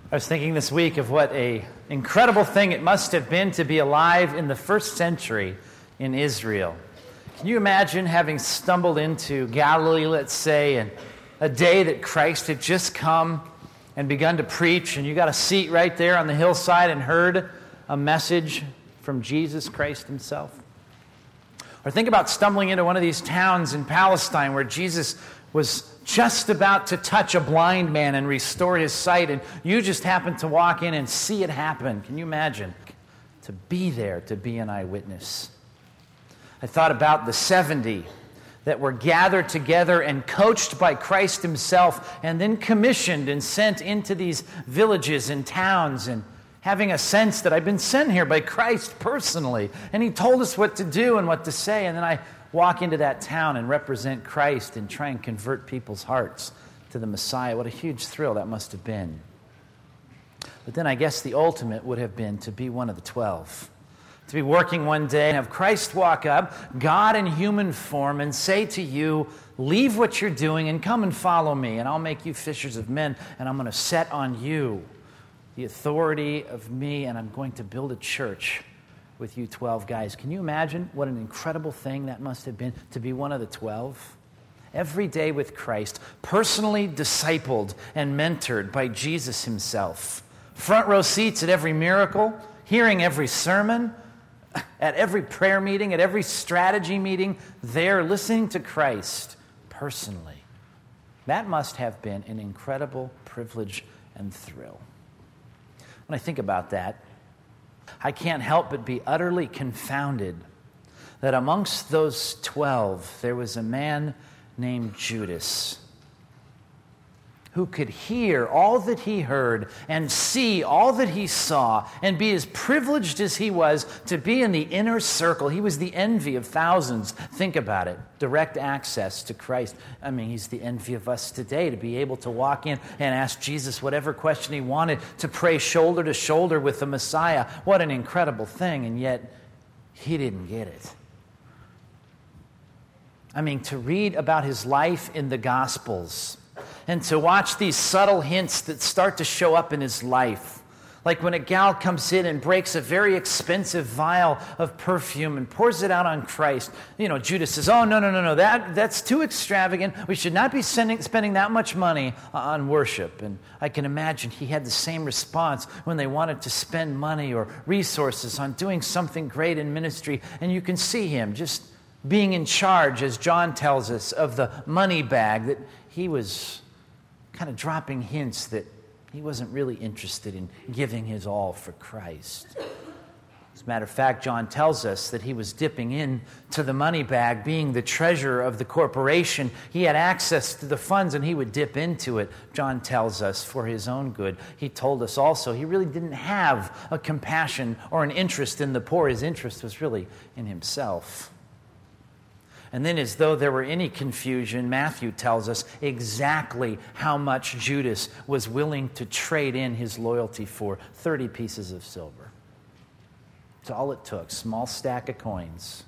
I was thinking this week of what an incredible thing it must have been to be alive in the first century in Israel. Can you imagine having stumbled into Galilee, let's say, and a day that Christ had just come and begun to preach, and you got a seat right there on the hillside and heard a message from Jesus Christ himself? Or think about stumbling into one of these towns in Palestine where Jesus was just about to touch a blind man and restore his sight, and you just happened to walk in and see it happen. Can you imagine? To be there, to be an eyewitness. I thought about the 70 that were gathered together and coached by Christ himself and then commissioned and sent into these villages and towns, and having a sense that I've been sent here by Christ personally, and he told us what to do and what to say, and then I walk into that town and represent Christ and try and convert people's hearts to the Messiah. What a huge thrill that must have been. But then I guess the ultimate would have been to be one of the 12. To be working one day and have Christ walk up, God in human form, and say to you, leave what you're doing and come and follow me, and I'll make you fishers of men, and I'm going to set on you the authority of me, and I'm going to build a church with you 12 guys. Can you imagine what an incredible thing that must have been to be one of the 12? Every day with Christ, personally discipled and mentored by Jesus himself. Front row seats at every miracle, hearing every sermon, at every prayer meeting, at every strategy meeting, there listening to Christ personally. That must have been an incredible privilege and thrill. When I think about that, I can't help but be utterly confounded that amongst those 12, there was a man named Judas who could hear all that he heard and see all that he saw and be as privileged as he was to be in the inner circle. He was the envy of thousands. Think about it. Direct access to Christ. I mean, he's the envy of us today, to be able to walk in and ask Jesus whatever question he wanted, to pray shoulder to shoulder with the Messiah. What an incredible thing, and yet he didn't get it. I mean, to read about his life in the Gospels and to watch these subtle hints that start to show up in his life. Like when a gal comes in and breaks a very expensive vial of perfume and pours it out on Christ. You know, Judas says, oh, no, that's too extravagant. We should not be spending that much money on worship. And I can imagine he had the same response when they wanted to spend money or resources on doing something great in ministry. And you can see him just being in charge, as John tells us, of the money bag, that he was kind of dropping hints that he wasn't really interested in giving his all for Christ. As a matter of fact, John tells us that he was dipping into the money bag, being the treasurer of the corporation. He had access to the funds and he would dip into it, John tells us, for his own good. He told us also he really didn't have a compassion or an interest in the poor. His interest was really in himself. And then, as though there were any confusion, Matthew tells us exactly how much Judas was willing to trade in his loyalty for: 30 pieces of silver. That's all it took, small stack of coins.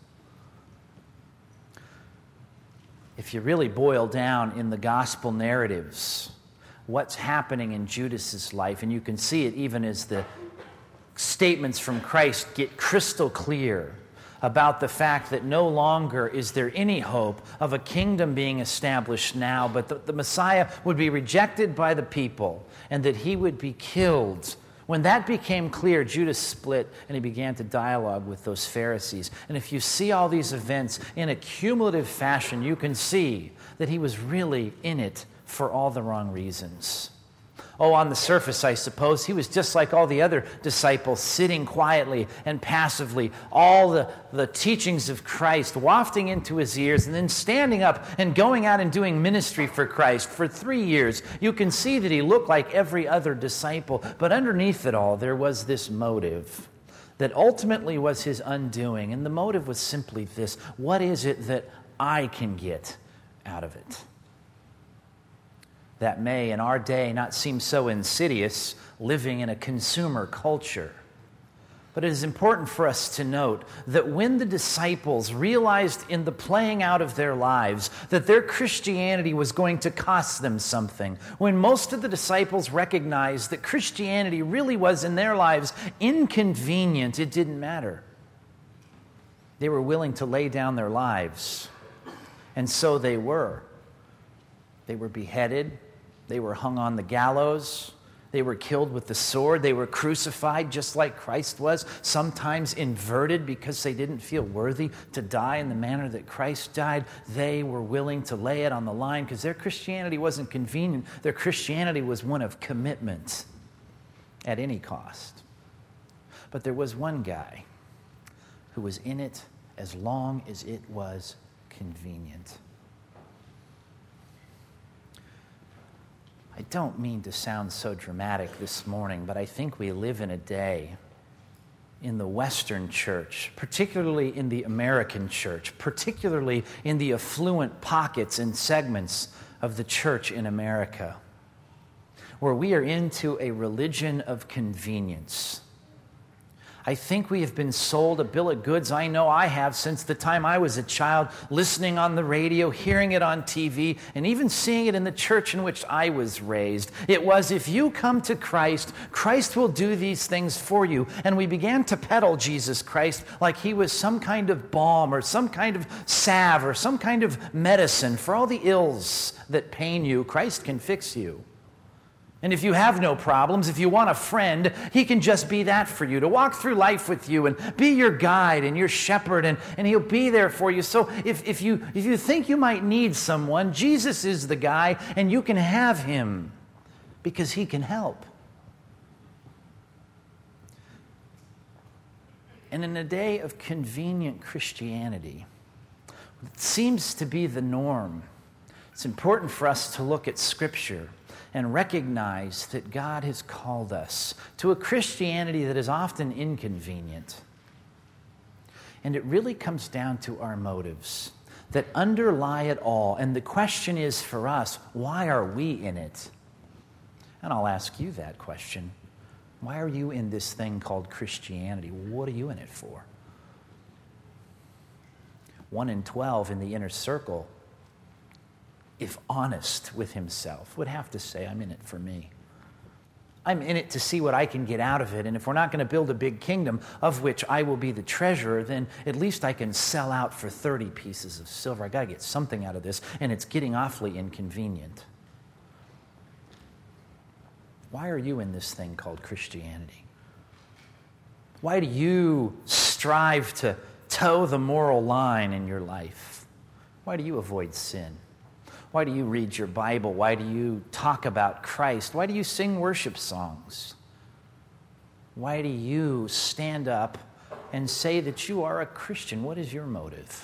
If you really boil down in the gospel narratives what's happening in Judas's life, and you can see it even as the statements from Christ get crystal clear about the fact that no longer is there any hope of a kingdom being established now, but the Messiah would be rejected by the people and that he would be killed. When that became clear, Judas split and he began to dialogue with those Pharisees. And if you see all these events in a cumulative fashion, you can see that he was really in it for all the wrong reasons. Oh, on the surface, I suppose, he was just like all the other disciples, sitting quietly and passively, all the teachings of Christ wafting into his ears, and then standing up and going out and doing ministry for Christ for 3 years. You can see that he looked like every other disciple, but underneath it all, there was this motive that ultimately was his undoing, and the motive was simply this: what is it that I can get out of it? That may, in our day, not seem so insidious, living in a consumer culture. But it is important for us to note that when the disciples realized in the playing out of their lives that their Christianity was going to cost them something, when most of the disciples recognized that Christianity really was in their lives inconvenient, it didn't matter. They were willing to lay down their lives. And so they were. They were beheaded. They were hung on the gallows. They were killed with the sword. They were crucified just like Christ was, sometimes inverted because they didn't feel worthy to die in the manner that Christ died. They were willing to lay it on the line because their Christianity wasn't convenient. Their Christianity was one of commitment at any cost. But there was one guy who was in it as long as it was convenient. I don't mean to sound so dramatic this morning, but I think we live in a day in the Western church, particularly in the American church, particularly in the affluent pockets and segments of the church in America, where we are into a religion of convenience. I think we have been sold a bill of goods. I know I have since the time I was a child, listening on the radio, hearing it on TV, and even seeing it in the church in which I was raised. It was, if you come to Christ, Christ will do these things for you. And we began to peddle Jesus Christ like he was some kind of balm or some kind of salve or some kind of medicine for all the ills that pain you. Christ can fix you. And if you have no problems, if you want a friend, he can just be that for you, to walk through life with you and be your guide and your shepherd, and he'll be there for you. So if you think you might need someone, Jesus is the guy, and you can have him because he can help. And in a day of convenient Christianity, it seems to be the norm. It's important for us to look at Scripture and recognize that God has called us to a Christianity that is often inconvenient. And it really comes down to our motives that underlie it all. And the question is for us, why are we in it? And I'll ask you that question. Why are you in this thing called Christianity? What are you in it for? 1 in 12 in the inner circle, if honest with himself, would have to say, I'm in it for me. I'm in it to see what I can get out of it. And if we're not going to build a big kingdom of which I will be the treasurer, then at least I can sell out for 30 pieces of silver. I got to get something out of this, and it's getting awfully inconvenient. Why are you in this thing called Christianity? Why do you strive to toe the moral line in your life? Why do you avoid sin? Why do you read your Bible? Why do you talk about Christ? Why do you sing worship songs? Why do you stand up and say that you are a Christian? What is your motive?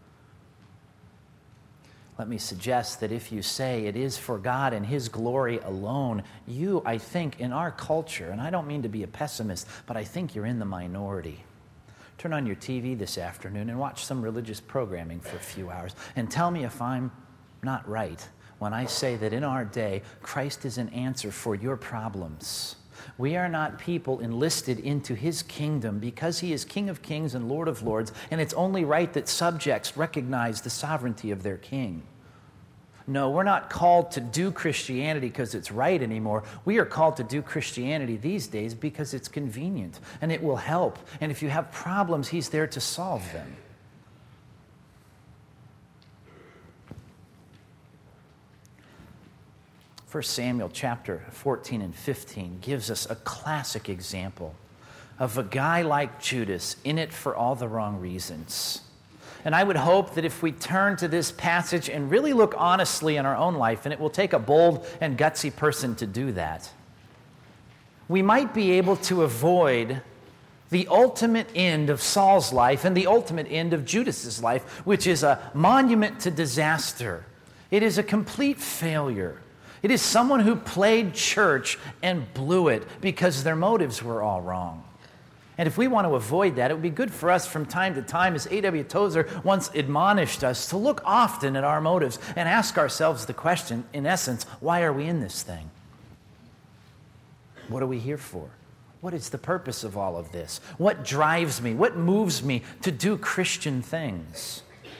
Let me suggest that if you say it is for God and his glory alone, you, I think, in our culture, and I don't mean to be a pessimist, but I think you're in the minority. Turn on your TV this afternoon and watch some religious programming for a few hours and tell me if I'm not right when I say that in our day, Christ is an answer for your problems. We are not people enlisted into his kingdom because he is King of Kings and Lord of Lords, and it's only right that subjects recognize the sovereignty of their king. No, we're not called to do Christianity because it's right anymore. We are called to do Christianity these days because it's convenient and it will help. And if you have problems, he's there to solve them. 1 Samuel chapter 14 and 15 gives us a classic example of a guy like Judas in it for all the wrong reasons. And I would hope that if we turn to this passage and really look honestly in our own life, and it will take a bold and gutsy person to do that, we might be able to avoid the ultimate end of Saul's life and the ultimate end of Judas's life, which is a monument to disaster. It is a complete failure. It is someone who played church and blew it because their motives were all wrong. And if we want to avoid that, it would be good for us from time to time, as A.W. Tozer once admonished us, to look often at our motives and ask ourselves the question, in essence, why are we in this thing? What are we here for? What is the purpose of all of this? What drives me? What moves me to do Christian things?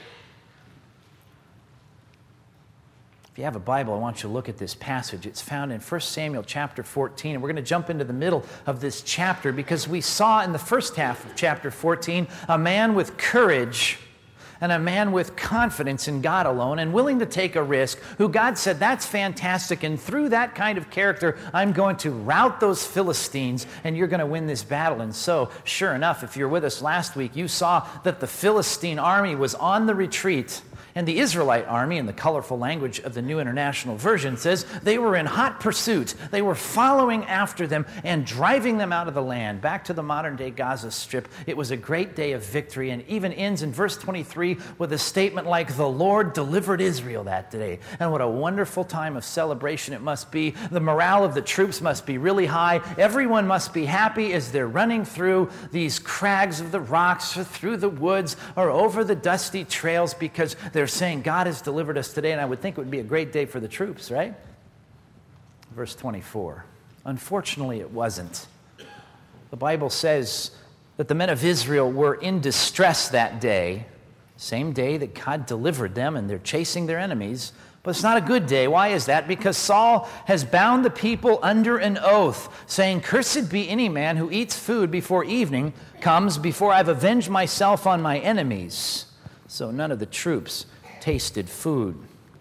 If you have a Bible, I want you to look at this passage. It's found in 1 Samuel chapter 14. And we're going to jump into the middle of this chapter because we saw in the first half of chapter 14 a man with courage and a man with confidence in God alone and willing to take a risk, who God said, that's fantastic, and through that kind of character, I'm going to rout those Philistines, and you're going to win this battle. And so, sure enough, if you were with us last week, you saw that the Philistine army was on the retreat, and the Israelite army, in the colorful language of the New International Version, says they were in hot pursuit. They were following after them and driving them out of the land. Back to the modern-day Gaza Strip, it was a great day of victory, and even ends in verse 23 with a statement like, the Lord delivered Israel that day. And what a wonderful time of celebration it must be. The morale of the troops must be really high. Everyone must be happy as they're running through these crags of the rocks or through the woods or over the dusty trails because they're saying, God has delivered us today, and I would think it would be a great day for the troops, right? Verse 24. Unfortunately, it wasn't. The Bible says that the men of Israel were in distress that day, same day that God delivered them, and they're chasing their enemies. But it's not a good day. Why is that? Because Saul has bound the people under an oath, saying, cursed be any man who eats food before evening comes, before I've avenged myself on my enemies. So none of the troops tasted food.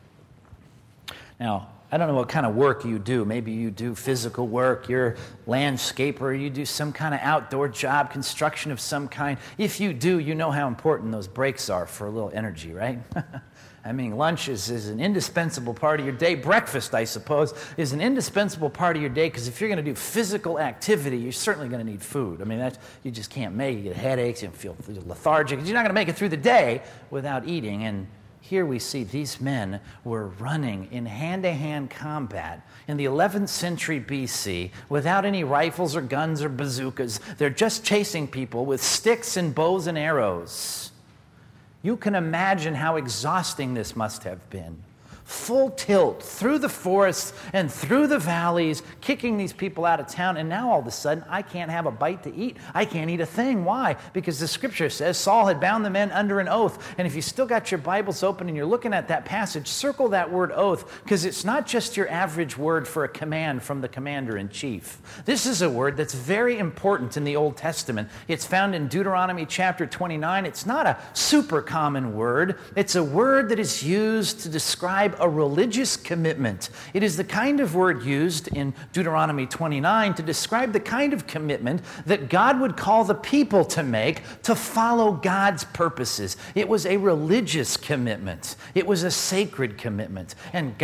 Now, I don't know what kind of work you do. Maybe you do physical work, you're a landscaper, you do some kind of outdoor job, construction of some kind. If you do, you know how important those breaks are for a little energy, right? I mean, lunch is an indispensable part of your day. Breakfast, I suppose, is an indispensable part of your day because if you're going to do physical activity, you're certainly going to need food. I mean, you just can't make it. You get headaches, you feel lethargic. You're not going to make it through the day without eating. And here we see these men were running in hand-to-hand combat in the 11th century BC without any rifles or guns or bazookas. They're just chasing people with sticks and bows and arrows. You can imagine how exhausting this must have been. Full tilt through the forests and through the valleys, kicking these people out of town, and now all of a sudden I can't have a bite to eat. I can't eat a thing. Why? Because the scripture says Saul had bound the men under an oath. And if you still got your Bibles open and you're looking at that passage, circle that word oath, because it's not just your average word for a command from the commander-in-chief. This is a word that's very important in the Old Testament. It's found in Deuteronomy chapter 29. It's not a super common word. It's a word that is used to describe a religious commitment. It is the kind of word used in Deuteronomy 29 to describe the kind of commitment that God would call the people to make to follow God's purposes. It was a religious commitment. It was a sacred commitment. And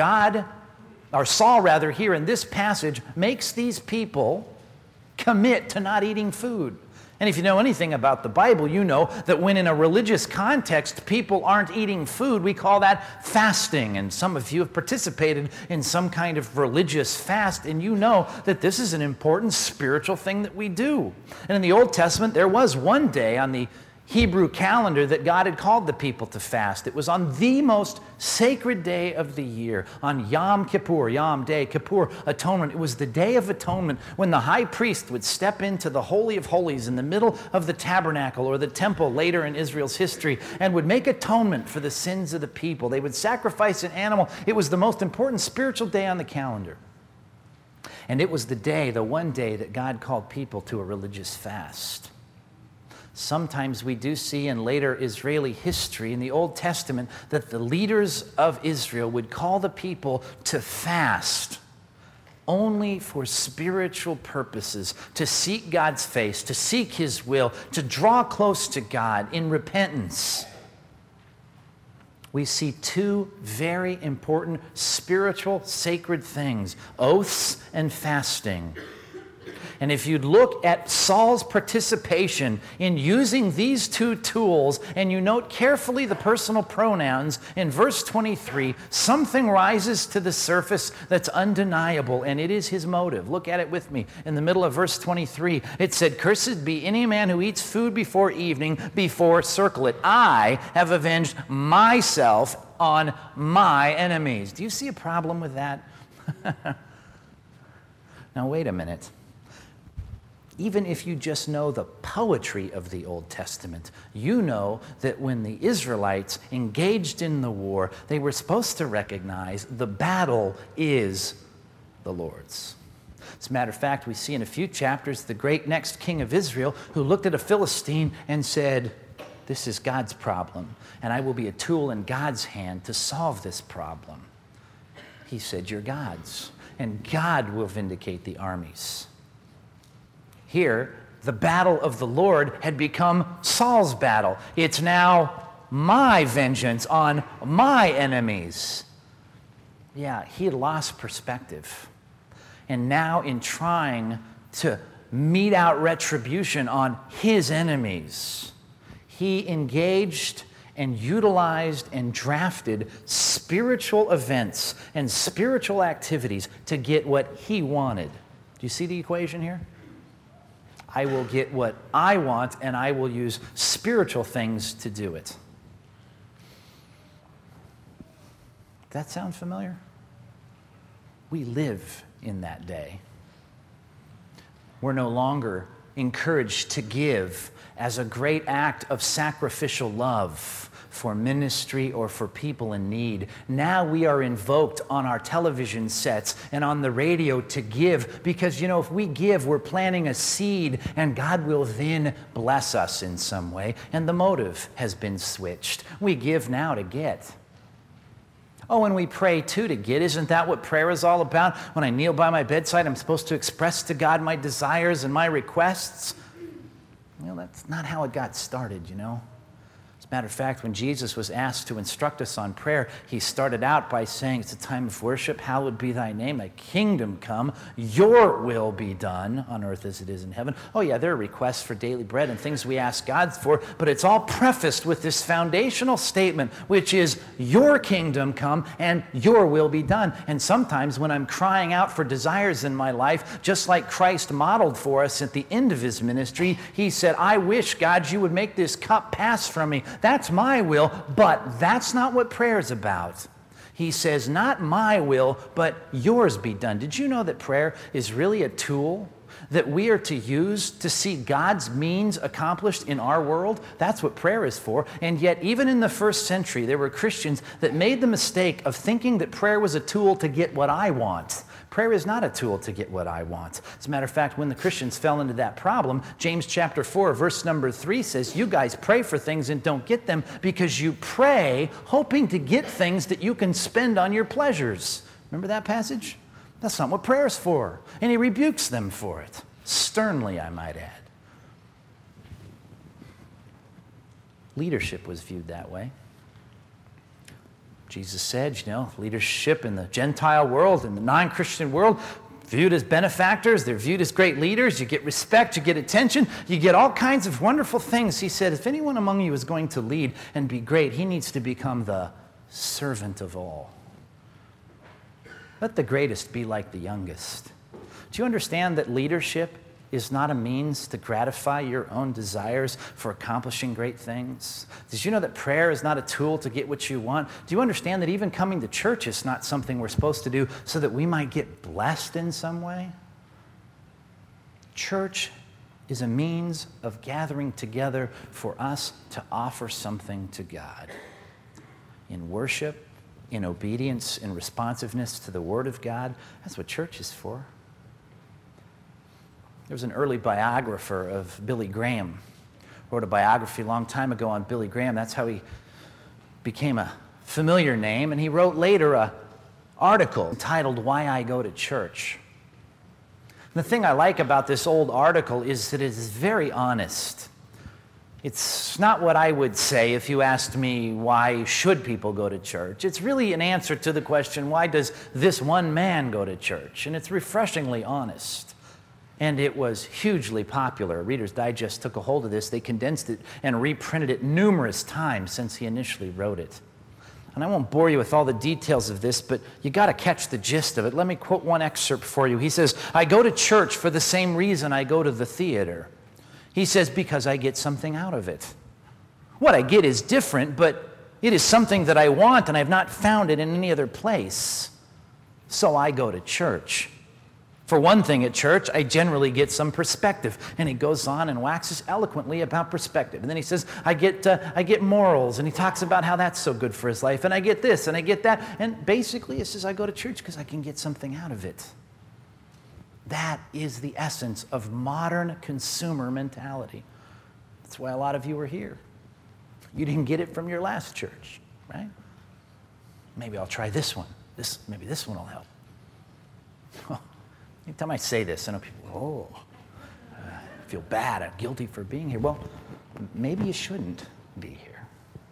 Saul here in this passage, makes these people commit to not eating food. And if you know anything about the Bible, you know that when in a religious context people aren't eating food, we call that fasting. And some of you have participated in some kind of religious fast, and you know that this is an important spiritual thing that we do. And in the Old Testament, there was one day on the Hebrew calendar that God had called the people to fast. It was on the most sacred day of the year, on Yom Kippur, Yom Day, Kippur, Atonement. It was the Day of Atonement when the high priest would step into the Holy of Holies in the middle of the tabernacle or the temple later in Israel's history and would make atonement for the sins of the people. They would sacrifice an animal. It was the most important spiritual day on the calendar. And it was the one day that God called people to a religious fast. Sometimes we do see in later Israeli history in the Old Testament that the leaders of Israel would call the people to fast only for spiritual purposes, to seek God's face, to seek His will, to draw close to God in repentance. We see two very important spiritual sacred things, oaths and fasting. And if you'd look at Saul's participation in using these two tools, and you note carefully the personal pronouns in verse 23, something rises to the surface that's undeniable, and it is his motive. Look at it with me. In the middle of verse 23, it said, cursed be any man who eats food before evening, circle it, I have avenged myself on my enemies. Do you see a problem with that? Now, wait a minute. Even if you just know the poetry of the Old Testament, you know that when the Israelites engaged in the war, they were supposed to recognize the battle is the Lord's. As a matter of fact, we see in a few chapters the great next king of Israel who looked at a Philistine and said, "This is God's problem, and I will be a tool in God's hand to solve this problem." He said, "You're God's, and God will vindicate the armies." Here, the battle of the Lord had become Saul's battle. It's now my vengeance on my enemies. Yeah, he had lost perspective. And now in trying to mete out retribution on his enemies, he engaged and utilized and drafted spiritual events and spiritual activities to get what he wanted. Do you see the equation here? I will get what I want, and I will use spiritual things to do it. That sound familiar? We live in that day. We're no longer encouraged to give as a great act of sacrificial love for ministry or for people in need. Now we are invoked on our television sets and on the radio to give because, if we give, we're planting a seed and God will then bless us in some way. And the motive has been switched. We give now to get. Oh, and we pray too to get. Isn't that what prayer is all about? When I kneel by my bedside, I'm supposed to express to God my desires and my requests. That's not how it got started, As a matter of fact, when Jesus was asked to instruct us on prayer, he started out by saying, it's a time of worship, hallowed be thy name, thy kingdom come, your will be done on earth as it is in heaven. Oh yeah, there are requests for daily bread and things we ask God for, but it's all prefaced with this foundational statement, which is your kingdom come and your will be done. And sometimes when I'm crying out for desires in my life, just like Christ modeled for us at the end of his ministry, he said, I wish, God, you would make this cup pass from me. That's my will, but that's not what prayer is about. He says, not my will, but yours be done. Did you know that prayer is really a tool that we are to use to see God's means accomplished in our world? That's what prayer is for. And yet, even in the first century, there were Christians that made the mistake of thinking that prayer was a tool to get what I want. Prayer is not a tool to get what I want. As a matter of fact, when the Christians fell into that problem, James chapter 4, verse number 3 says, you guys pray for things and don't get them because you pray hoping to get things that you can spend on your pleasures. Remember that passage? That's not what prayer is for. And he rebukes them for it. Sternly, I might add. Leadership was viewed that way. Jesus said, leadership in the Gentile world, in the non-Christian world, viewed as benefactors, they're viewed as great leaders. You get respect, you get attention, you get all kinds of wonderful things. He said, if anyone among you is going to lead and be great, he needs to become the servant of all. Let the greatest be like the youngest. Do you understand that leadership is not a means to gratify your own desires for accomplishing great things? Did you know that prayer is not a tool to get what you want? Do you understand that even coming to church is not something we're supposed to do so that we might get blessed in some way? Church is a means of gathering together for us to offer something to God. In worship, in obedience, in responsiveness to the Word of God, that's what church is for. There was an early biographer of Billy Graham. Wrote a biography a long time ago on Billy Graham. That's how he became a familiar name. And he wrote later an article entitled Why I Go to Church. And the thing I like about this old article is that it is very honest. It's not what I would say if you asked me why should people go to church. It's really an answer to the question, why does this one man go to church? And it's refreshingly honest. And it was hugely popular. Reader's Digest took a hold of this. They condensed it and reprinted it numerous times since he initially wrote it. And I won't bore you with all the details of this, but you got to catch the gist of it. Let me quote one excerpt for you. He says, I go to church for the same reason I go to the theater. He says, because I get something out of it. What I get is different, but it is something that I want, and I have not found it in any other place. So I go to church. For one thing, at church, I generally get some perspective. And he goes on and waxes eloquently about perspective. And then he says, I get morals. And he talks about how that's so good for his life. And I get this and I get that. And basically, he says, I go to church because I can get something out of it. That is the essence of modern consumer mentality. That's why a lot of you are here. You didn't get it from your last church, right? Maybe I'll try this one. Maybe this one will help. Anytime I say this, I know people, I feel bad, I'm guilty for being here. Well, maybe you shouldn't be here.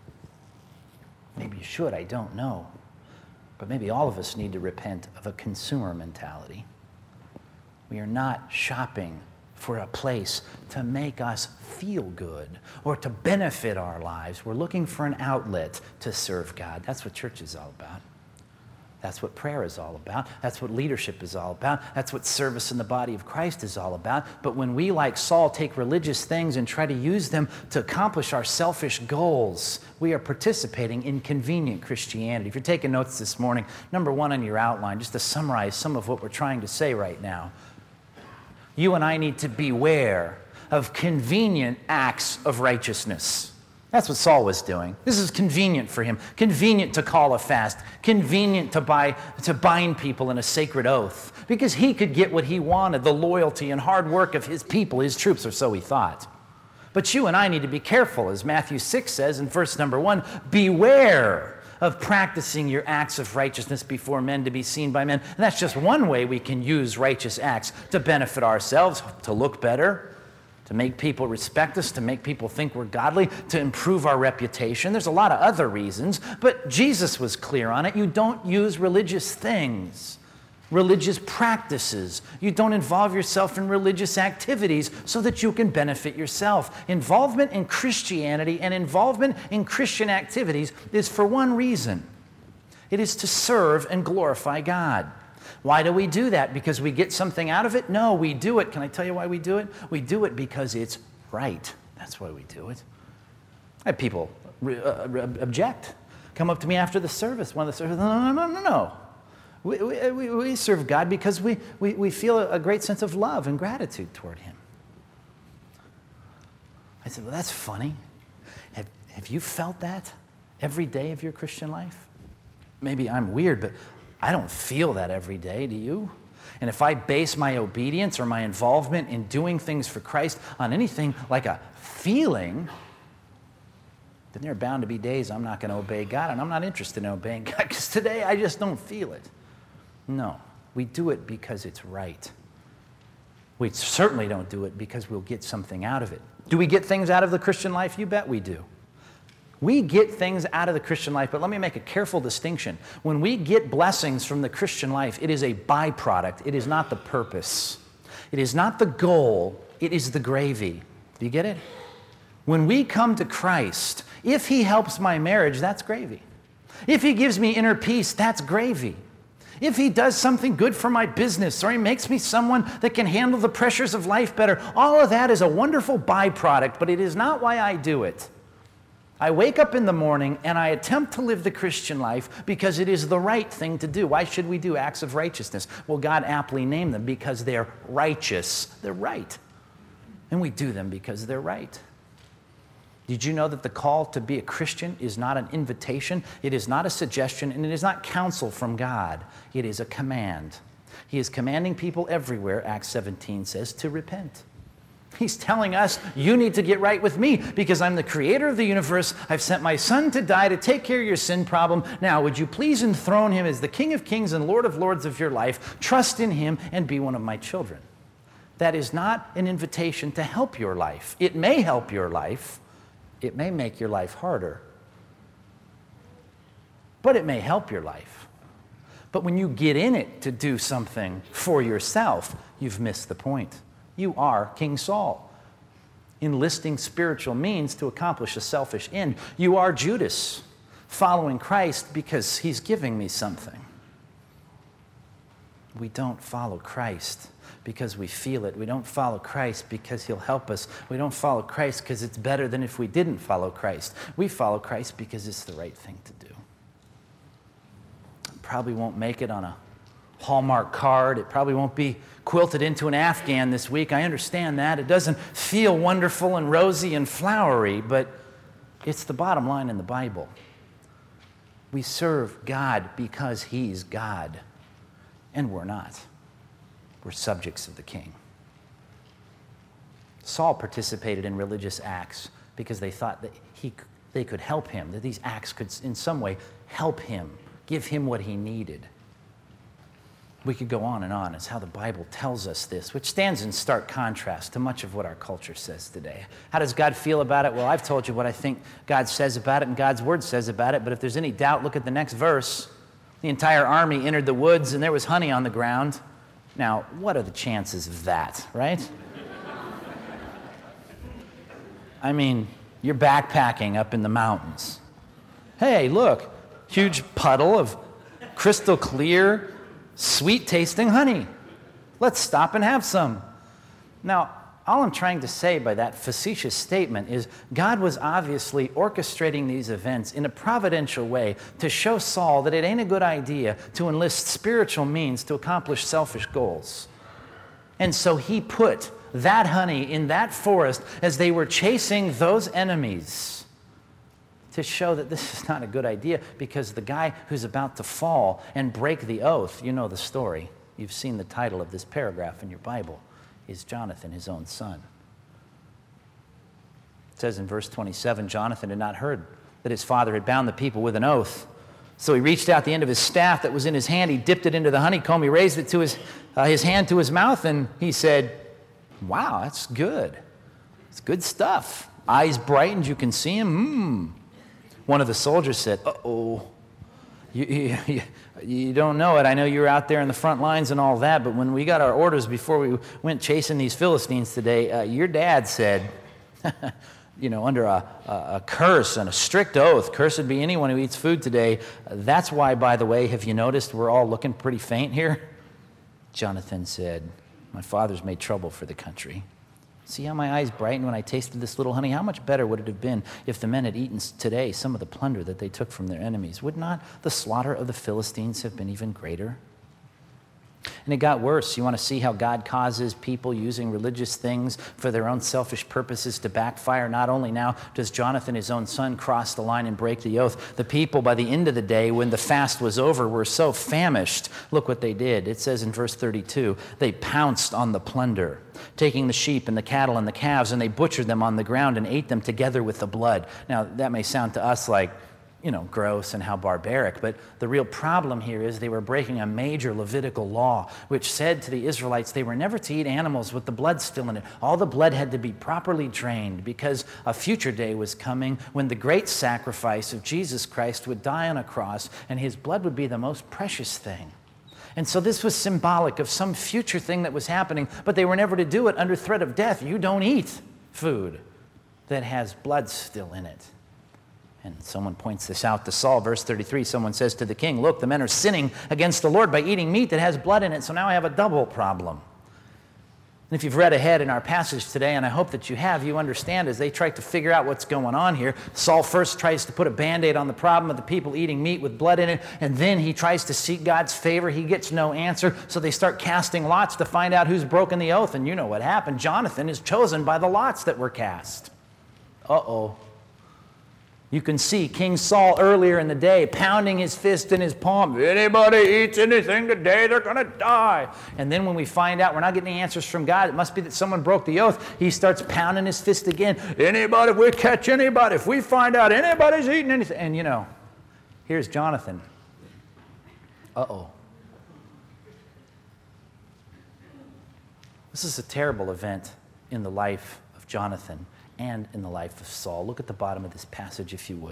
Maybe you should, I don't know. But maybe all of us need to repent of a consumer mentality. We are not shopping for a place to make us feel good or to benefit our lives. We're looking for an outlet to serve God. That's what church is all about. That's what prayer is all about. That's what leadership is all about. That's what service in the body of Christ is all about. But when we, like Saul, take religious things and try to use them to accomplish our selfish goals, we are participating in convenient Christianity. If you're taking notes this morning, number one on your outline, just to summarize some of what we're trying to say right now, you and I need to beware of convenient acts of righteousness. That's what Saul was doing. This is convenient for him. Convenient to call a fast. Convenient to bind people in a sacred oath. Because he could get what he wanted, the loyalty and hard work of his people, his troops, or so he thought. But you and I need to be careful, as Matthew 6 says in verse number 1, beware of practicing your acts of righteousness before men to be seen by men. And that's just one way we can use righteous acts to benefit ourselves, to look better, to make people respect us, to make people think we're godly, to improve our reputation. There's a lot of other reasons, but Jesus was clear on it. You don't use religious things, religious practices. You don't involve yourself in religious activities so that you can benefit yourself. Involvement in Christianity and involvement in Christian activities is for one reason. It is to serve and glorify God. Why do we do that? Because we get something out of it? No, we do it. Can I tell you why we do it? We do it because it's right. That's why we do it. I have people object. Come up to me after the service. One of the services, no. We serve God because we feel a great sense of love and gratitude toward Him. I said, well, that's funny. Have you felt that every day of your Christian life? Maybe I'm weird, but I don't feel that every day, do you? And if I base my obedience or my involvement in doing things for Christ on anything like a feeling, then there are bound to be days I'm not going to obey God, and I'm not interested in obeying God because today I just don't feel it. No, we do it because it's right. We certainly don't do it because we'll get something out of it. Do we get things out of the Christian life? You bet we do. We get things out of the Christian life, but let me make a careful distinction. When we get blessings from the Christian life, it is a byproduct. It is not the purpose. It is not the goal. It is the gravy. Do you get it? When we come to Christ, if He helps my marriage, that's gravy. If He gives me inner peace, that's gravy. If He does something good for my business, or He makes me someone that can handle the pressures of life better, all of that is a wonderful byproduct, but it is not why I do it. I wake up in the morning and I attempt to live the Christian life because it is the right thing to do. Why should we do acts of righteousness? Well, God aptly named them because they're righteous. They're right. And we do them because they're right. Did you know that the call to be a Christian is not an invitation? It is not a suggestion, and it is not counsel from God. It is a command. He is commanding people everywhere, Acts 17 says, to repent. He's telling us, you need to get right with me because I'm the creator of the universe. I've sent my Son to die to take care of your sin problem. Now, would you please enthrone Him as the King of Kings and Lord of Lords of your life? Trust in Him and be one of my children. That is not an invitation to help your life. It may help your life. It may make your life harder. But it may help your life. But when you get in it to do something for yourself, you've missed the point. You are King Saul, enlisting spiritual means to accomplish a selfish end. You are Judas, following Christ because He's giving me something. We don't follow Christ because we feel it. We don't follow Christ because He'll help us. We don't follow Christ because it's better than if we didn't follow Christ. We follow Christ because it's the right thing to do. Probably won't make it on a Hallmark card. It probably won't be quilted into an Afghan this week. I understand that. It doesn't feel wonderful and rosy and flowery, but it's the bottom line in the Bible. We serve God because He's God, and we're not. We're subjects of the King. Saul participated in religious acts because they thought that they could help him, that these acts could in some way help him, give him what he needed. We could go on and on. It's how the Bible tells us this, which stands in stark contrast to much of what our culture says today. How does God feel about it? Well, I've told you what I think God says about it and God's Word says about it, but if there's any doubt, look at the next verse. The entire army entered the woods and there was honey on the ground. Now, what are the chances of that, right? I mean, you're backpacking up in the mountains. Hey, look, huge puddle of crystal clear, sweet-tasting honey. Let's stop and have some. Now, all I'm trying to say by that facetious statement is God was obviously orchestrating these events in a providential way to show Saul that it ain't a good idea to enlist spiritual means to accomplish selfish goals. And so he put that honey in that forest as they were chasing those enemies to show that this is not a good idea, because the guy who's about to fall and break the oath, you know the story. You've seen the title of this paragraph in your Bible, is Jonathan, his own son. It says in verse 27, Jonathan had not heard that his father had bound the people with an oath. So he reached out the end of his staff that was in his hand. He dipped it into the honeycomb. He raised it to his hand to his mouth, and he said, wow, that's good. It's good stuff. Eyes brightened, you can see him. One of the soldiers said, uh-oh, you don't know it. I know you were out there in the front lines and all that, but when we got our orders before we went chasing these Philistines today, your dad said, under a curse and a strict oath, cursed be anyone who eats food today. That's why, by the way, have you noticed we're all looking pretty faint here? Jonathan said, my father's made trouble for the country. See how my eyes brightened when I tasted this little honey? How much better would it have been if the men had eaten today some of the plunder that they took from their enemies? Would not the slaughter of the Philistines have been even greater? And it got worse. You want to see how God causes people using religious things for their own selfish purposes to backfire? Not only now does Jonathan, his own son, cross the line and break the oath, the people by the end of the day, when the fast was over, were so famished. Look what they did. It says in verse 32, they pounced on the plunder, taking the sheep and the cattle and the calves, and they butchered them on the ground and ate them together with the blood. Now, that may sound to us like, gross and how barbaric. But the real problem here is they were breaking a major Levitical law, which said to the Israelites they were never to eat animals with the blood still in it. All the blood had to be properly drained, because a future day was coming when the great sacrifice of Jesus Christ would die on a cross, and his blood would be the most precious thing. And so this was symbolic of some future thing that was happening, but they were never to do it under threat of death. You don't eat food that has blood still in it. And someone points this out to Saul. Verse 33, someone says to the king, look, the men are sinning against the Lord by eating meat that has blood in it, so now I have a double problem. And if you've read ahead in our passage today, and I hope that you have, you understand as they try to figure out what's going on here, Saul first tries to put a Band-Aid on the problem of the people eating meat with blood in it, and then he tries to seek God's favor. He gets no answer, so they start casting lots to find out who's broken the oath. And you know what happened. Jonathan is chosen by the lots that were cast. Uh-oh. You can see King Saul earlier in the day pounding his fist in his palm. Anybody eats anything today, they're going to die. And then when we find out we're not getting any answers from God, it must be that someone broke the oath, he starts pounding his fist again. Anybody, if we catch anybody, if we find out anybody's eating anything. And here's Jonathan. Uh-oh. This is a terrible event in the life of Jonathan and in the life of Saul. Look at the bottom of this passage, if you would.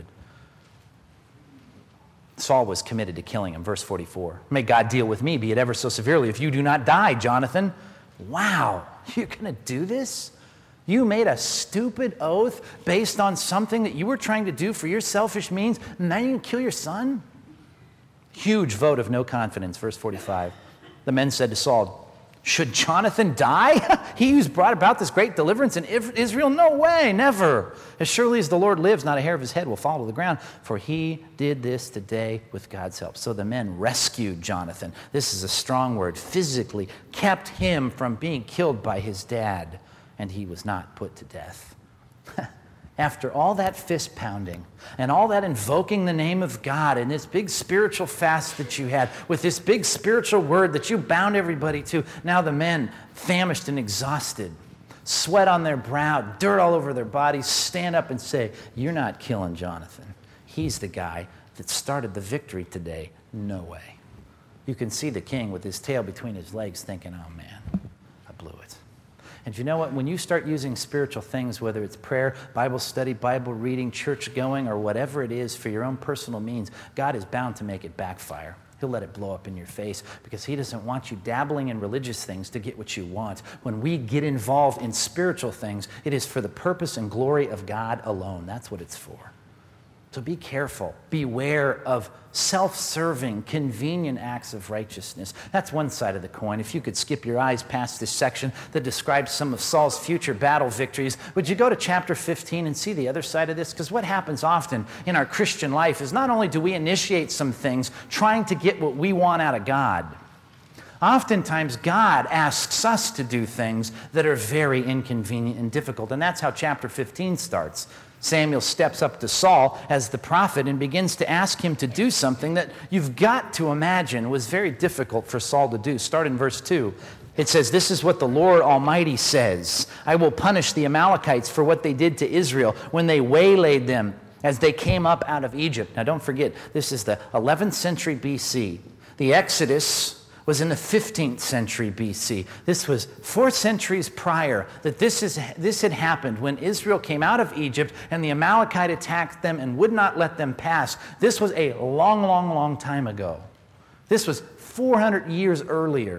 Saul was committed to killing him. Verse 44. May God deal with me, be it ever so severely, if you do not die, Jonathan. Wow, you're going to do this? You made a stupid oath based on something that you were trying to do for your selfish means, and now you can kill your son? Huge vote of no confidence. Verse 45. The men said to Saul, should Jonathan die? He who's brought about this great deliverance in Israel? No way, never. As surely as the Lord lives, not a hair of his head will fall to the ground, for he did this today with God's help. So the men rescued Jonathan. This is a strong word. Physically kept him from being killed by his dad, and he was not put to death. After all that fist pounding and all that invoking the name of God and this big spiritual fast that you had with this big spiritual word that you bound everybody to, now the men, famished and exhausted, sweat on their brow, dirt all over their bodies, stand up and say, "You're not killing Jonathan. He's the guy that started the victory today. No way." You can see the king with his tail between his legs thinking, "Oh man, I blew it." And you know what? When you start using spiritual things, whether it's prayer, Bible study, Bible reading, church going, or whatever it is for your own personal means, God is bound to make it backfire. He'll let it blow up in your face because he doesn't want you dabbling in religious things to get what you want. When we get involved in spiritual things, it is for the purpose and glory of God alone. That's what it's for. So be careful. Beware of self-serving, convenient acts of righteousness. That's one side of the coin. If you could skip your eyes past this section that describes some of Saul's future battle victories, would you go to chapter 15 and see the other side of this? Because what happens often in our Christian life is not only do we initiate some things trying to get what we want out of God, oftentimes God asks us to do things that are very inconvenient and difficult. And that's how chapter 15 starts. Samuel steps up to Saul as the prophet and begins to ask him to do something that you've got to imagine was very difficult for Saul to do. Start in verse 2. It says, "This is what the Lord Almighty says. I will punish the Amalekites for what they did to Israel when they waylaid them as they came up out of Egypt." Now don't forget, this is the 11th century BC. The Exodus was in the 15th century BC. This was 4 centuries prior that this had happened when Israel came out of Egypt and the Amalekite attacked them and would not let them pass. This was a long, long, long time ago. This was 400 years earlier.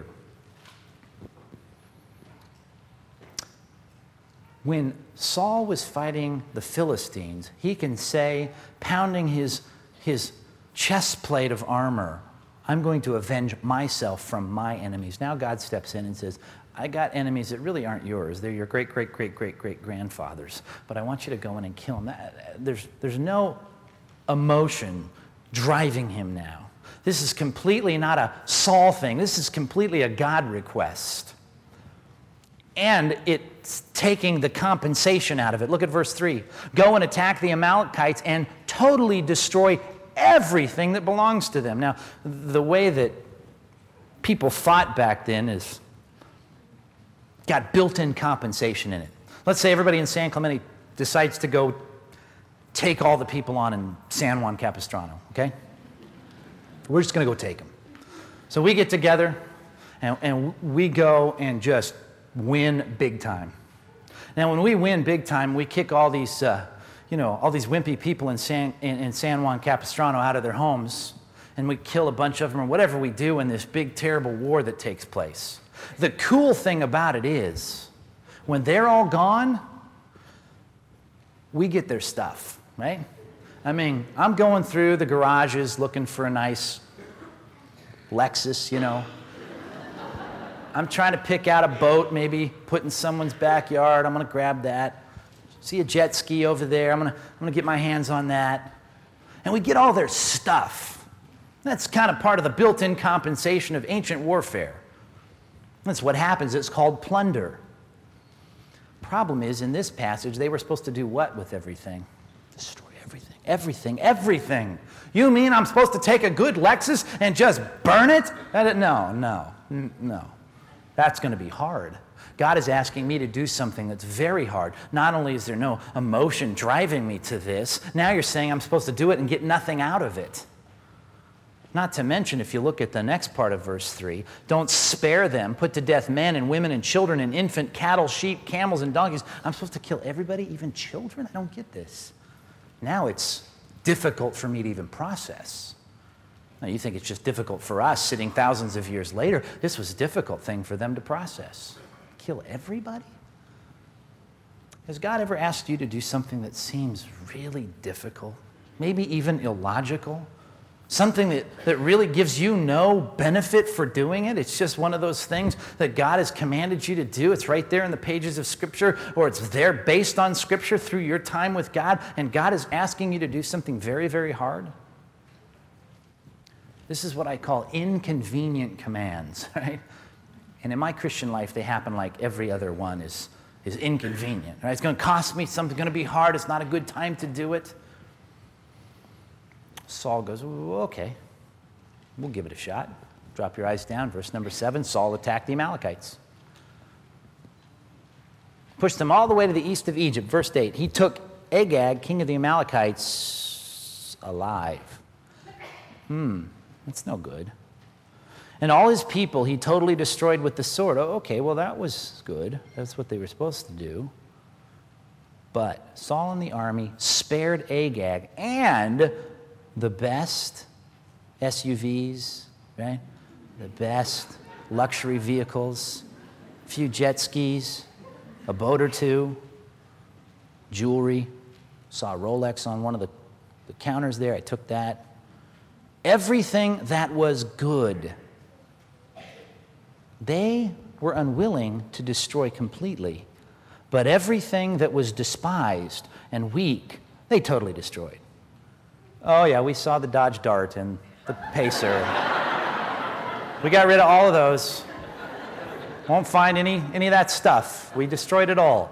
When Saul was fighting the Philistines, he can say, pounding his chest plate of armor, "I'm going to avenge myself from my enemies." Now God steps in and says, "I got enemies that really aren't yours. They're your great-great-great-great-great-grandfathers. But I want you to go in and kill them." There's no emotion driving him now. This is completely not a Saul thing. This is completely a God request. And it's taking the compensation out of it. Look at verse 3. "Go and attack the Amalekites and totally destroy everything that belongs to them." Now, the way that people fought back then is got built-in compensation in it. Let's say everybody in San Clemente decides to go take all the people on in San Juan Capistrano, okay? We're just going to go take them. So we get together, and we go and just win big time. Now, when we win big time, we kick all these all these wimpy people in San Juan Capistrano out of their homes, and we kill a bunch of them or whatever we do in this big, terrible war that takes place. The cool thing about it is, when they're all gone, we get their stuff, right? I mean, I'm going through the garages looking for a nice Lexus, I'm trying to pick out a boat, maybe put in someone's backyard. I'm going to grab that. See a jet ski over there. I'm gonna get my hands on that. And we get all their stuff. That's kind of part of the built-in compensation of ancient warfare. That's what happens. It's called plunder. Problem is, in this passage, they were supposed to do what with everything? Destroy everything. Everything. Everything. You mean I'm supposed to take a good Lexus and just burn it? No. That's going to be hard. God is asking me to do something that's very hard. Not only is there no emotion driving me to this, now you're saying I'm supposed to do it and get nothing out of it. Not to mention, if you look at the next part of verse 3, don't spare them, put to death men and women and children and infant, cattle, sheep, camels, and donkeys. I'm supposed to kill everybody, even children? I don't get this. Now it's difficult for me to even process. Now you think it's just difficult for us sitting thousands of years later. This was a difficult thing for them to process. Kill everybody? Has God ever asked you to do something that seems really difficult? Maybe even illogical? Something that really gives you no benefit for doing it? It's just one of those things that God has commanded you to do. It's right there in the pages of Scripture, or it's there based on Scripture through your time with God, and God is asking you to do something very, very hard? This is what I call inconvenient commands, right? And in my Christian life, they happen like every other one is inconvenient. Right? It's going to cost me something, it's going to be hard, it's not a good time to do it. Saul goes, okay, we'll give it a shot. Drop your eyes down. Verse number 7, Saul attacked the Amalekites. Pushed them all the way to the east of Egypt. Verse 8, he took Agag, king of the Amalekites, alive. That's no good. And all his people he totally destroyed with the sword. Oh, okay, well, that was good. That's what they were supposed to do. But Saul and the army spared Agag and the best SUVs, right? The best luxury vehicles, a few jet skis, a boat or two, jewelry. Saw a Rolex on one of the counters there. I took that. Everything that was good, they were unwilling to destroy completely. But everything that was despised and weak, they totally destroyed. Oh, yeah, we saw the Dodge Dart and the Pacer. We got rid of all of those. Won't find any of that stuff. We destroyed it all.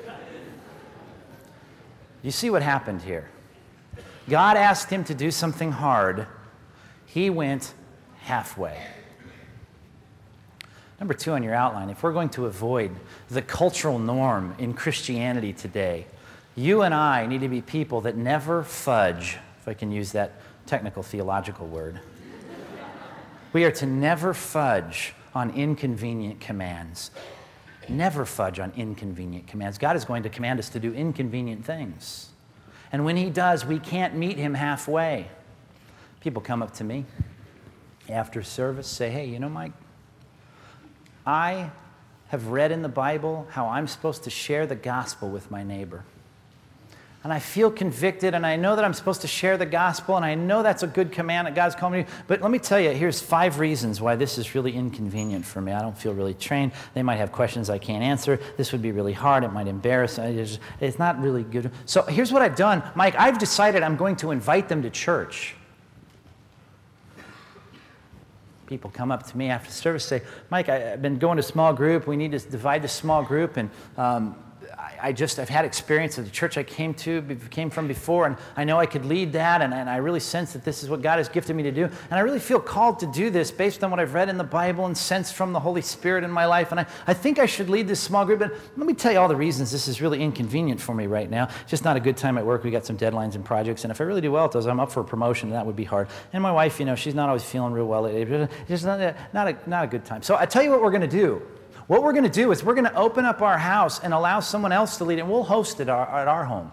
You see what happened here? God asked him to do something hard. He went halfway. Number 2 on your outline, if we're going to avoid the cultural norm in Christianity today, you and I need to be people that never fudge, if I can use that technical theological word. We are to never fudge on inconvenient commands. Never fudge on inconvenient commands. God is going to command us to do inconvenient things. And when he does, we can't meet him halfway. People come up to me after service, say, hey, you know, Mike, I have read in the Bible how I'm supposed to share the gospel with my neighbor. And I feel convicted, and I know that I'm supposed to share the gospel, and I know that's a good command that God's calling me to. But let me tell you, here's 5 reasons why this is really inconvenient for me. I don't feel really trained. They might have questions I can't answer. This would be really hard. It might embarrass. It's not really good. So here's what I've done. Mike, I've decided I'm going to invite them to church. People come up to me after service and say, Mike, I've been going to small group. We need to divide the small group, and I've had experience at the church I came from before, and I know I could lead that, and I really sense that this is what God has gifted me to do, and I really feel called to do this based on what I've read in the Bible and sense from the Holy Spirit in my life, and I think I should lead this small group, but let me tell you all the reasons this is really inconvenient for me right now. It's just not a good time at work. We got some deadlines and projects, and if I really do well at those, I'm up for a promotion, and that would be hard. And my wife, you know, she's not always feeling real well. It's just not a good time. So I tell you what we're going to do. What we're going to do is we're going to open up our house and allow someone else to lead it, and we'll host it at our home.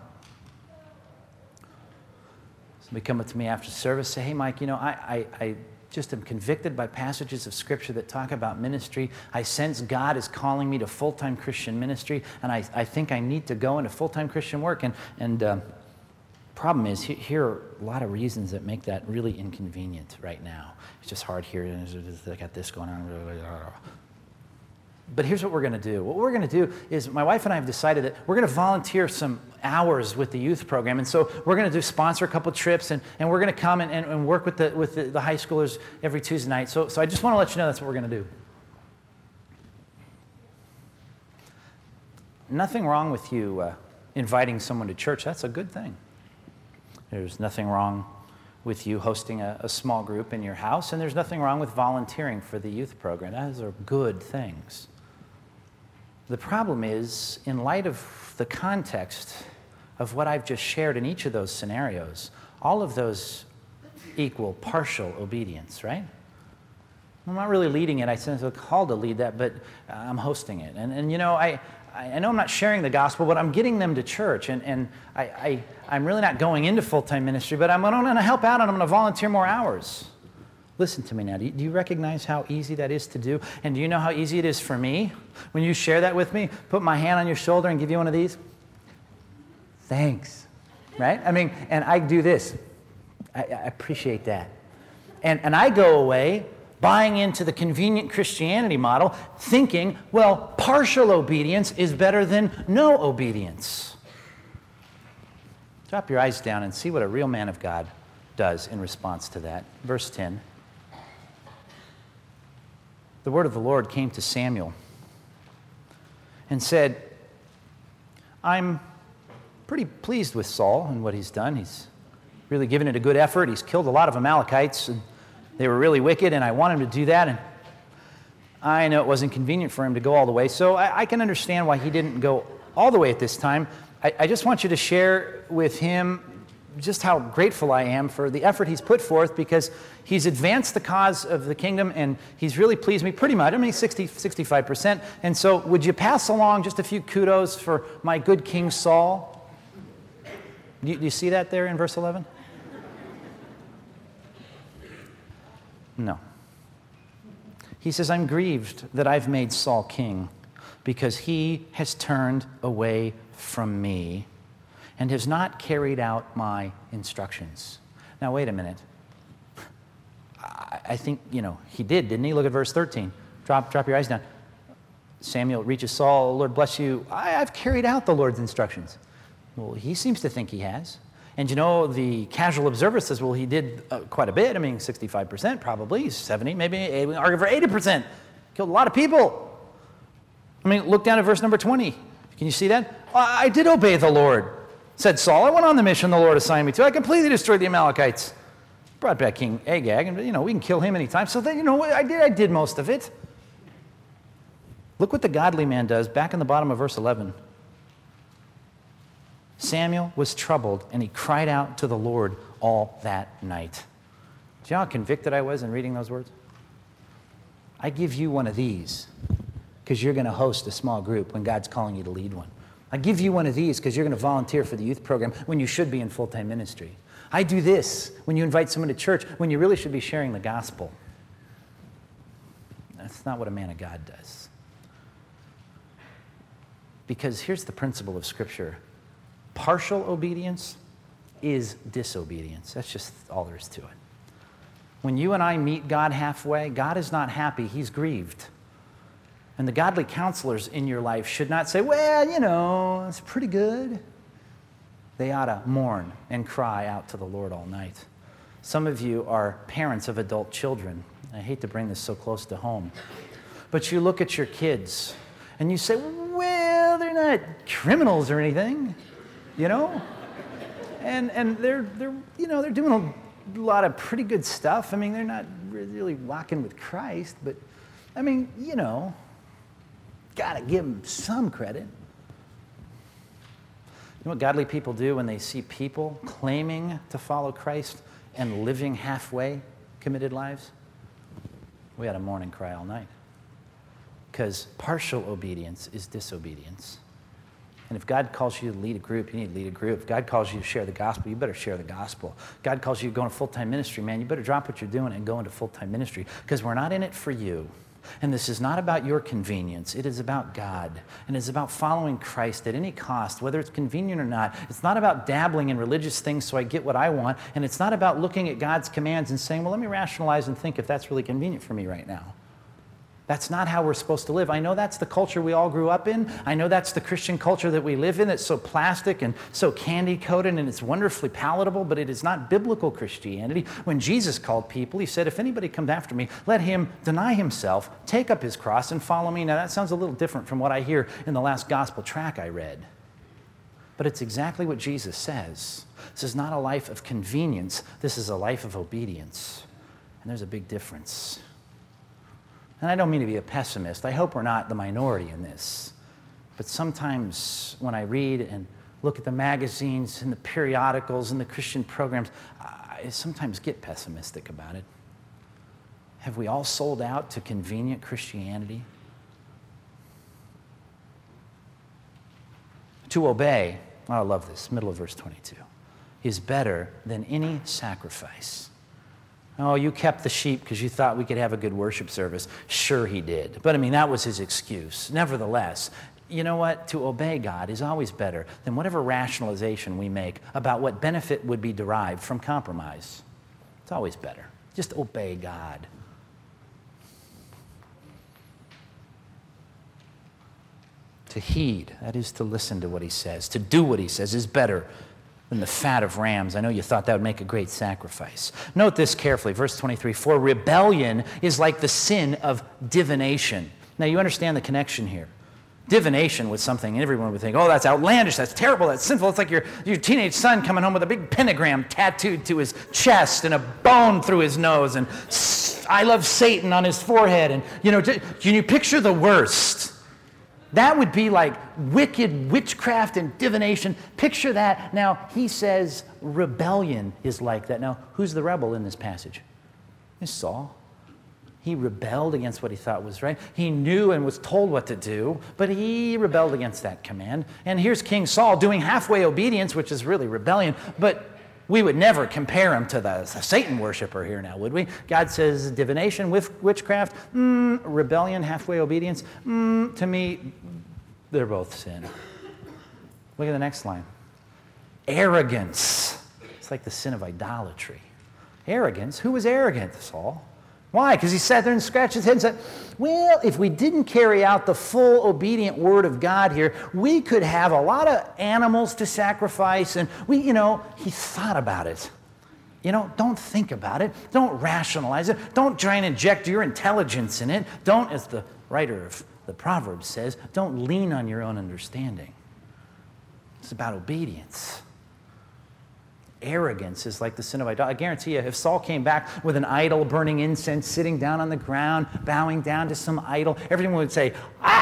Somebody come up to me after service, say, hey, Mike, you know, I just am convicted by passages of Scripture that talk about ministry. I sense God is calling me to full-time Christian ministry, and I think I need to go into full-time Christian work. And problem is, here are a lot of reasons that make that really inconvenient right now. It's just hard here. I got this going on. But here's what we're going to do. What we're going to do is my wife and I have decided that we're going to volunteer some hours with the youth program. And so we're going to sponsor a couple trips, and we're going to come and work with the high schoolers every Tuesday night. So I just want to let you know that's what we're going to do. Nothing wrong with you inviting someone to church. That's a good thing. There's nothing wrong with you hosting a small group in your house, and there's nothing wrong with volunteering for the youth program. Those are good things. The problem is, in light of the context of what I've just shared in each of those scenarios, all of those equal partial obedience, right? I'm not really leading it. I sense a call to lead that, but I'm hosting it. And you know, I know I'm not sharing the gospel, but I'm getting them to church, and I'm really not going into full-time ministry, but I'm going to help out, and I'm going to volunteer more hours. Listen to me now. Do you recognize how easy that is to do? And do you know how easy it is for me? When you share that with me, put my hand on your shoulder and give you one of these. Thanks. Right? I mean, and I do this. I appreciate that. And I go away buying into the convenient Christianity model, thinking, well, partial obedience is better than no obedience. Drop your eyes down and see what a real man of God does in response to that. Verse 10. the word of the Lord came to Samuel and said, I'm pretty pleased with Saul and what he's done. He's really given it a good effort. He's killed a lot of Amalekites, and they were really wicked, and I want him to do that. And I know it wasn't convenient for him to go all the way, so I can understand why he didn't go all the way at this time. I just want you to share with him just how grateful I am for the effort he's put forth, because he's advanced the cause of the kingdom, and he's really pleased me pretty much. I mean, 65%. And so would you pass along just a few kudos for my good King Saul? Do you see that there in verse 11? No. He says, I'm grieved that I've made Saul king, because he has turned away from me and has not carried out my instructions. Now, wait a minute. I think, he did, didn't he? Look at verse 13. Drop your eyes down. Samuel reaches Saul, Lord bless you. I've carried out the Lord's instructions. Well, he seems to think he has. And the casual observer says, well, he did quite a bit. I mean, 65% probably, 70, maybe, we argue for 80%. Killed a lot of people. I mean, look down at verse number 20. Can you see that? I did obey the Lord, said Saul. I went on the mission the Lord assigned me to. I completely destroyed the Amalekites. Brought back King Agag, and, we can kill him anytime. So, I did most of it. Look what the godly man does back in the bottom of verse 11. Samuel was troubled, and he cried out to the Lord all that night. Do you know how convicted I was in reading those words? I give you one of these because you're going to host a small group when God's calling you to lead one. I give you one of these because you're going to volunteer for the youth program when you should be in full-time ministry. I do this when you invite someone to church when you really should be sharing the gospel. That's not what a man of God does. Because here's the principle of Scripture. Partial obedience is disobedience. That's just all there is to it. When you and I meet God halfway, God is not happy. He's grieved. And the godly counselors in your life should not say, well, it's pretty good. They ought to mourn and cry out to the Lord all night. Some of you are parents of adult children. I hate to bring this so close to home. But you look at your kids and you say, well, they're not criminals or anything. And they're doing a lot of pretty good stuff. I mean, they're not really walking with Christ, but gotta give them some credit. You know what godly people do when they see people claiming to follow Christ and living halfway committed lives? We ought to mourn and cry all night. Because partial obedience is disobedience. And if God calls you to lead a group, you need to lead a group. If God calls you to share the gospel, you better share the gospel. If God calls you to go into full-time ministry, man, you better drop what you're doing and go into full-time ministry. Because we're not in it for you. And this is not about your convenience. It is about God. And it's about following Christ at any cost, whether it's convenient or not. It's not about dabbling in religious things so I get what I want. And it's not about looking at God's commands and saying, well, let me rationalize and think if that's really convenient for me right now. That's not how we're supposed to live. I know that's the culture we all grew up in. I know that's the Christian culture that we live in. It's so plastic and so candy-coated, and it's wonderfully palatable, but it is not biblical Christianity. When Jesus called people, he said, if anybody comes after me, let him deny himself, take up his cross, and follow me. Now, that sounds a little different from what I hear in the last gospel track I read. But it's exactly what Jesus says. This is not a life of convenience. This is a life of obedience. And there's a big difference. And I don't mean to be a pessimist. I hope we're not the minority in this. But sometimes when I read and look at the magazines and the periodicals and the Christian programs, I sometimes get pessimistic about it. Have we all sold out to convenient Christianity? To obey, I love this, middle of verse 22, is better than any sacrifice. Oh, you kept the sheep because you thought we could have a good worship service. Sure he did. But that was his excuse. Nevertheless, you know what? To obey God is always better than whatever rationalization we make about what benefit would be derived from compromise. It's always better. Just obey God. To heed, that is to listen to what he says, to do what he says, is better than the fat of rams. I know you thought that would make a great sacrifice. Note this carefully, verse 23, for rebellion is like the sin of divination. Now you understand the connection here. Divination was something everyone would think, oh, that's outlandish, that's terrible, that's sinful. It's like your teenage son coming home with a big pentagram tattooed to his chest and a bone through his nose and I love Satan on his forehead. And, can you picture the worst? That would be like wicked witchcraft and divination. Picture that. Now, he says rebellion is like that. Now, who's the rebel in this passage? It's Saul. He rebelled against what he thought was right. He knew and was told what to do, but he rebelled against that command. And here's King Saul doing halfway obedience, which is really rebellion, but we would never compare him to the Satan worshiper here now, would we? God says divination, witchcraft, rebellion, halfway obedience. To me, they're both sin. Look at the next line. Arrogance. It's like the sin of idolatry. Arrogance? Who was arrogant? Saul. Why? Because he sat there and scratched his head and said, well, if we didn't carry out the full obedient word of God here, we could have a lot of animals to sacrifice. And he thought about it. Don't think about it. Don't rationalize it. Don't try and inject your intelligence in it. Don't, as the writer of the Proverbs says, don't lean on your own understanding. It's about obedience. Arrogance is like the sin of idolatry. I guarantee you, if Saul came back with an idol, burning incense, sitting down on the ground, bowing down to some idol, everyone would say,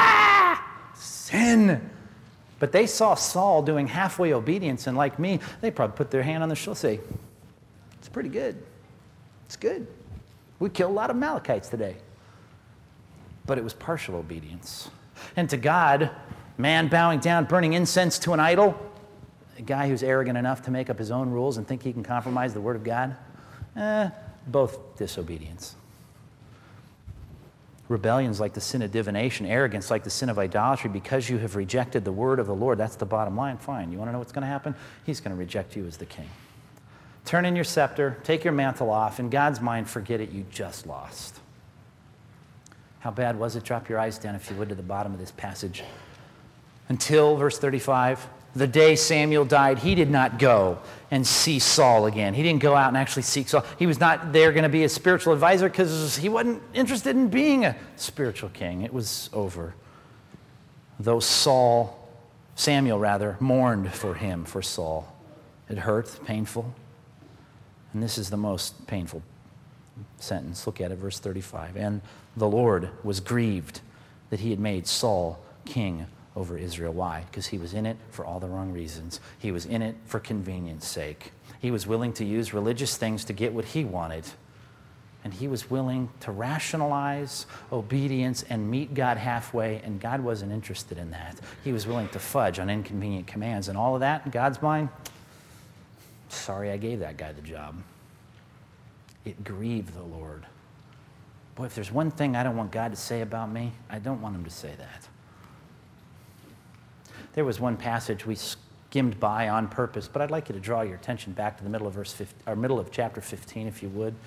sin. But they saw Saul doing halfway obedience, and like me, they probably put their hand on their shoulder and say, it's pretty good. It's good. We killed a lot of Amalekites today. But it was partial obedience. And to God, man bowing down, burning incense to an idol, a guy who's arrogant enough to make up his own rules and think he can compromise the Word of God, both disobedience. Rebellion's like the sin of divination. Arrogance like the sin of idolatry. Because you have rejected the word of the Lord, that's the bottom line. Fine. You want to know what's going to happen? He's going to reject you as the king. Turn in your scepter, take your mantle off. In God's mind, forget it. You just lost. How bad was it? Drop your eyes down, if you would, to the bottom of this passage. Until, verse 35, the day Samuel died, he did not go and see Saul again. He didn't go out and actually seek Saul. He was not there going to be a spiritual advisor because he wasn't interested in being a spiritual king. It was over. Though Samuel mourned for him, for Saul. It hurt, painful. And this is the most painful sentence. Look at it, verse 35. And the Lord was grieved that he had made Saul king over Israel. Why? Because he was in it for all the wrong reasons. He was in it for convenience sake. He was willing to use religious things to get what he wanted. And he was willing to rationalize obedience and meet God halfway, and God wasn't interested in that. He was willing to fudge on inconvenient commands, and all of that, in God's mind, sorry I gave that guy the job. It grieved the Lord. Boy, if there's one thing I don't want God to say about me, I don't want him to say that. There was one passage we skimmed by on purpose, but I'd like you to draw your attention back to the middle of chapter 15, if you would.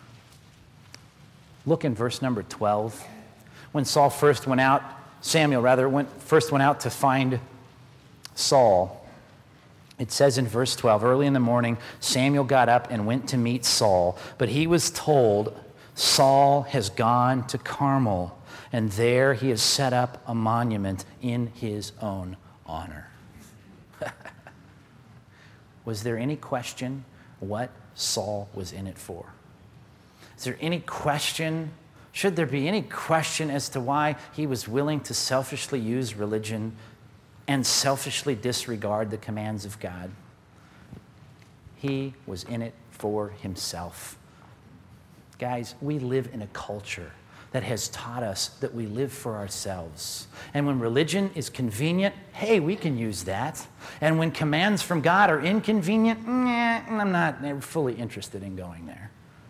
Look in verse number 12. When Samuel first went out to find Saul, it says in verse 12, early in the morning, Samuel got up and went to meet Saul, but he was told, Saul has gone to Carmel, and there he has set up a monument in his own honor. Was there any question what Saul was in it for? Is there any question, should there be any question as to why he was willing to selfishly use religion and selfishly disregard the commands of God? He was in it for himself. Guys, we live in a culture that has taught us that we live for ourselves. And when religion is convenient, hey, we can use that. And when commands from God are inconvenient, I'm not fully interested in going there.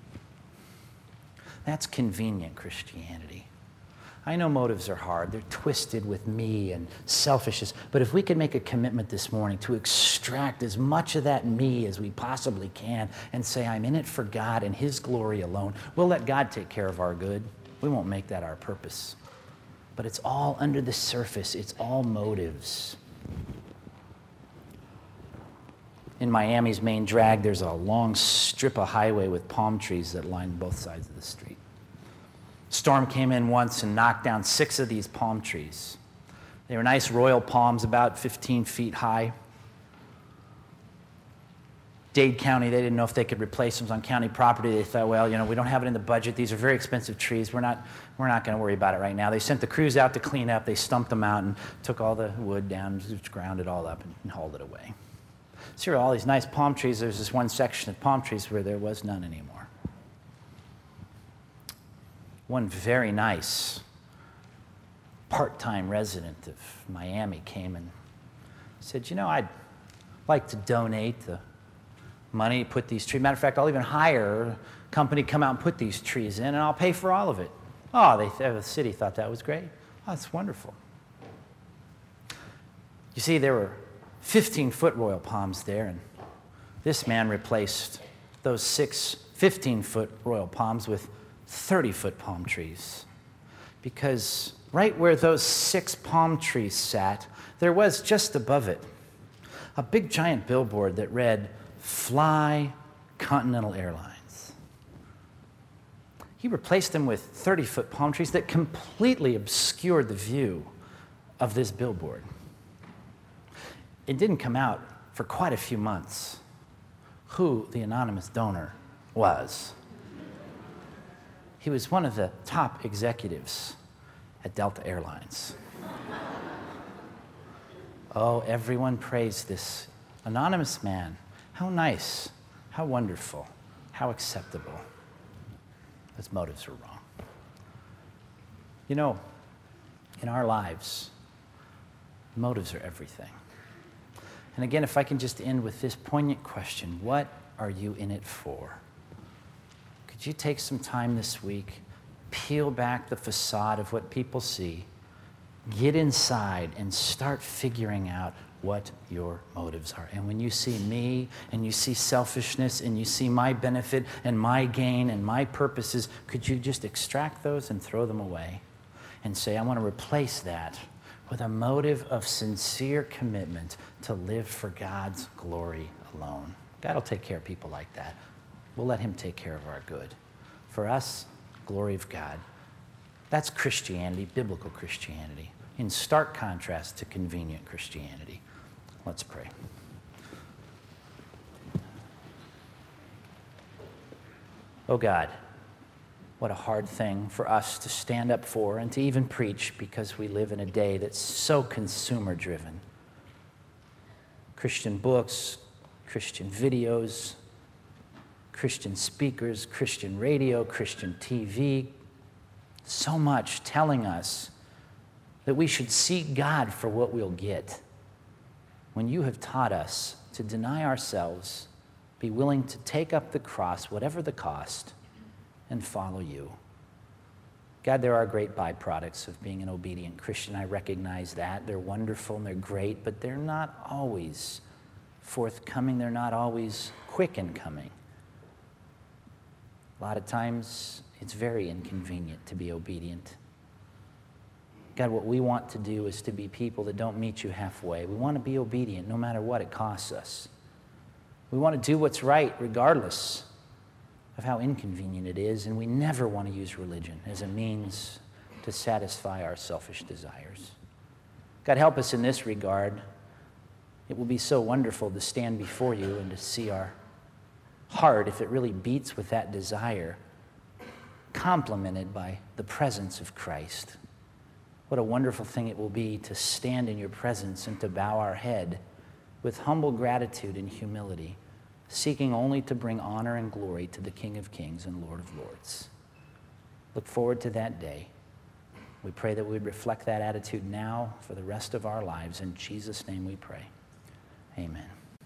That's convenient Christianity. I know motives are hard. They're twisted with me and selfishness. But if we could make a commitment this morning to extract as much of that me as we possibly can and say, I'm in it for God and his glory alone, we'll let God take care of our good. We won't make that our purpose. But it's all under the surface. It's all motives. in Miami's main drag, there's a long strip of highway with palm trees that line both sides of the street. Storm came in once and knocked down 6 of these palm trees. They were nice royal palms, about 15 feet high. Dade County, they didn't know if they could replace them on county property. They thought, well, we don't have it in the budget. These are very expensive trees. We're not going to worry about it right now. They sent the crews out to clean up. They stumped them out and took all the wood down, just ground it all up and hauled it away. So here are all these nice palm trees. There's this one section of palm trees where there was none anymore. One very nice part-time resident of Miami came and said, I'd like to donate the money, put these trees. Matter of fact, I'll even hire a company to come out and put these trees in, and I'll pay for all of it. Oh, the city thought that was great. Oh, that's wonderful. You see, there were 15-foot royal palms there, and this man replaced those 6 15-foot royal palms with 30-foot palm trees. Because right where those 6 palm trees sat, there was just above it a big giant billboard that read, "Fly Continental Airlines." He replaced them with 30-foot palm trees that completely obscured the view of this billboard. It didn't come out for quite a few months who the anonymous donor was. He was one of the top executives at Delta Airlines. Oh, everyone praised this anonymous man. How nice, how wonderful, how acceptable. His motives were wrong. In our lives, motives are everything. And again, if I can just end with this poignant question, what are you in it for? Could you take some time this week, peel back the facade of what people see, get inside and start figuring out what your motives are. And when you see me and you see selfishness and you see my benefit and my gain and my purposes, could you just extract those and throw them away and say, I want to replace that with a motive of sincere commitment to live for God's glory alone. God will take care of people like that. We'll let him take care of our good. For us, glory of God. That's Christianity, biblical Christianity, in stark contrast to convenient Christianity. Let's pray. Oh God, what a hard thing for us to stand up for and to even preach, because we live in a day that's so consumer-driven. Christian books, Christian videos, Christian speakers, Christian radio, Christian TV, so much telling us that we should seek God for what we'll get, when you have taught us to deny ourselves, be willing to take up the cross, whatever the cost, and follow you. God, there are great byproducts of being an obedient Christian. I recognize that. They're wonderful and they're great, but they're not always forthcoming. They're not always quick in coming. A lot of times, it's very inconvenient to be obedient. God, what we want to do is to be people that don't meet you halfway. We want to be obedient no matter what it costs us. We want to do what's right regardless of how inconvenient it is, and we never want to use religion as a means to satisfy our selfish desires. God, help us in this regard. It will be so wonderful to stand before you and to see our heart, if it really beats with that desire, complemented by the presence of Christ. What a wonderful thing it will be to stand in your presence and to bow our head with humble gratitude and humility, seeking only to bring honor and glory to the King of Kings and Lord of Lords. Look forward to that day. We pray that we'd reflect that attitude now for the rest of our lives. In Jesus' name we pray. Amen.